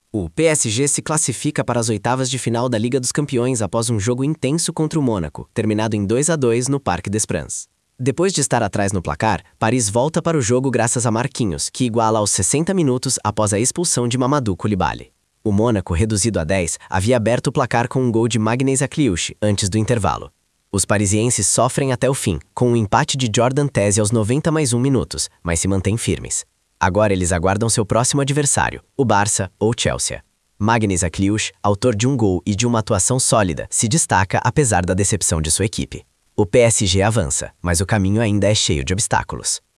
O PSG se classifica para as oitavas de final da Liga dos Campeões após um jogo intenso contra o Mônaco, terminado em 2-2 no Parc des Princes. Depois de estar atrás no placar, Paris volta para o jogo graças a Marquinhos, que iguala aos 60 minutos após a expulsão de Mamadou Koulibaly. O Mônaco, reduzido a 10, havia aberto o placar com um gol de Magnez Akliouche antes do intervalo. Os parisienses sofrem até o fim, com um empate de Jordan Tese aos 90+1 minutos, mas se mantêm firmes. Agora eles aguardam seu próximo adversário, o Barça ou Chelsea. Magnez Akliouche, autor de um gol e de uma atuação sólida, se destaca apesar da decepção de sua equipe. O PSG avança, mas o caminho ainda é cheio de obstáculos.